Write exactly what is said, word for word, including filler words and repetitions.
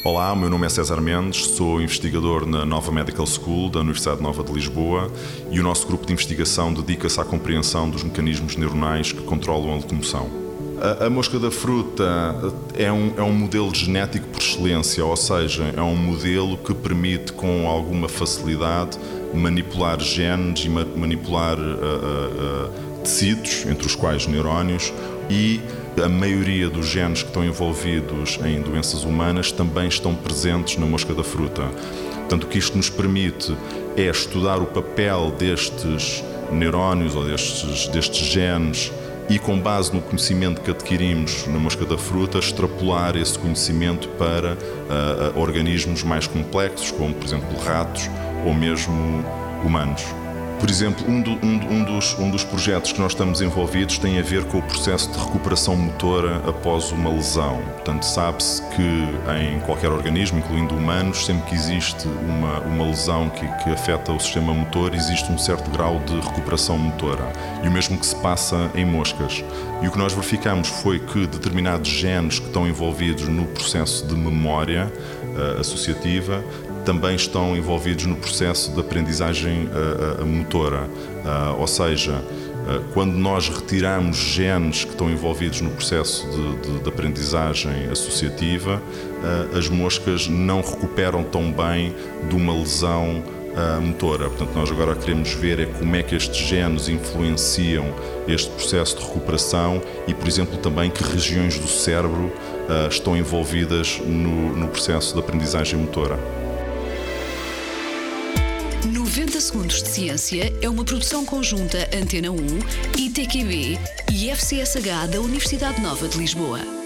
Olá, o meu nome é César Mendes, sou investigador na Nova Medical School da Universidade Nova de Lisboa e o nosso grupo de investigação dedica-se à compreensão dos mecanismos neuronais que controlam a locomoção. A, a mosca da fruta é um, é um modelo genético por excelência, ou seja, é um modelo que permite com alguma facilidade manipular genes e ma- manipular uh, uh, uh, tecidos, entre os quais neurónios, e a maioria dos genes que estão envolvidos em doenças humanas também estão presentes na mosca da fruta. Portanto, o que isto nos permite é estudar o papel destes neurónios ou destes, destes genes e, com base no conhecimento que adquirimos na mosca da fruta, extrapolar esse conhecimento para uh, uh, organismos mais complexos, como, por exemplo, ratos ou mesmo humanos. Por exemplo, um, do, um, um, dos, um dos projetos que nós estamos envolvidos tem a ver com o processo de recuperação motora após uma lesão. Portanto, sabe-se que em qualquer organismo, incluindo humanos, sempre que existe uma, uma lesão que, que afeta o sistema motor, existe um certo grau de recuperação motora. E o mesmo que se passa em moscas. E o que nós verificamos foi que determinados genes que estão envolvidos no processo de memória uh, associativa também estão envolvidos no processo de aprendizagem uh, uh, motora. Uh, ou seja, uh, quando nós retiramos genes que estão envolvidos no processo de, de, de aprendizagem associativa, uh, as moscas não recuperam tão bem de uma lesão uh, motora. Portanto, nós agora queremos ver é como é que estes genes influenciam este processo de recuperação e, por exemplo, também que regiões do cérebro uh, estão envolvidas no, no processo de aprendizagem motora. noventa Segundos de Ciência é uma produção conjunta Antena um, I T Q B e F C S H da Universidade Nova de Lisboa.